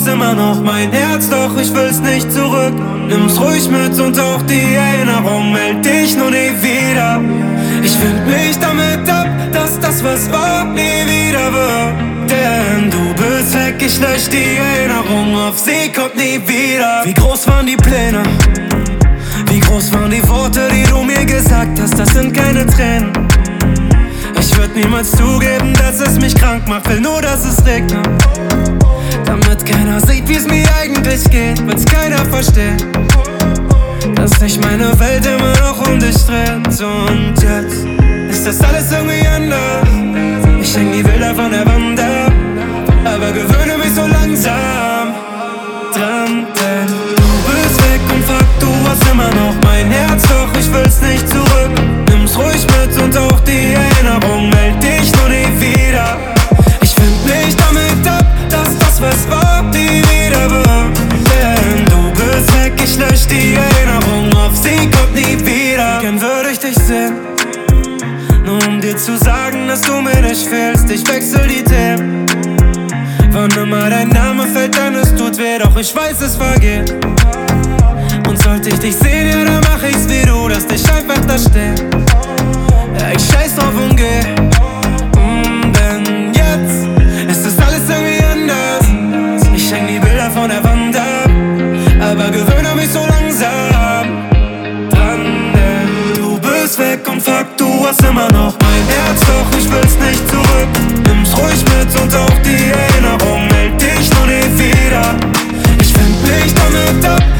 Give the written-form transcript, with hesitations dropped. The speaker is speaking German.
hast immer noch mein Herz, doch ich will's nicht zurück. Nimm's ruhig mit und auch die Erinnerung hält dich nur nie wieder. Ich find mich damit ab, dass das, was war, nie wieder wird. Denn du bist weg, ich lösch die Erinnerung, auf sie kommt nie wieder. Wie groß waren die Pläne? Wie groß waren die Worte, die du mir gesagt hast? Das sind keine Tränen. Ich würd niemals zugeben, dass es mich krank macht. Will nur, dass es regnet, damit keiner sieht, wie's mir eigentlich geht. Weil's keiner versteht, dass sich meine Welt immer noch um dich dreht. Und jetzt ist das alles irgendwie anders. Ich häng die Bilder von der Wand ab, aber gewöhne mich so langsam dran. Denn du bist weg und fuck, du hast immer noch mein Herz, doch ich will's nicht zurück. Nimm's ruhig mit und auch die Erinnerung hält dich nur nie wieder. Ich find mich damit ab, dass das, was war, nie wieder wird. Denn du bist weg, ich lösch die Erinnerung, auf sie kommt nie wieder. Gern würde ich dich sehen, nur um dir zu sagen, dass du mir nicht fehlst. Ich wechsel die Themen, wann immer dein Name fällt, dann es tut weh, doch ich weiß, es vergeht. Und sollte ich dich sehen, ja, dann mach ich's wie du, dass dich einfach da steht. Ja, ich scheiß drauf und geh, denn jetzt ist es alles irgendwie anders. Ich häng die Bilder von der Wand ab, aber gewöhne mich so langsam dran. Denn du bist weg und fuck, du hast immer noch mein Herz, doch ich will's nicht zurück. Nimm's ruhig mit und auch die Erinnerung hält dich nur nie wieder. Ich find mich damit ab,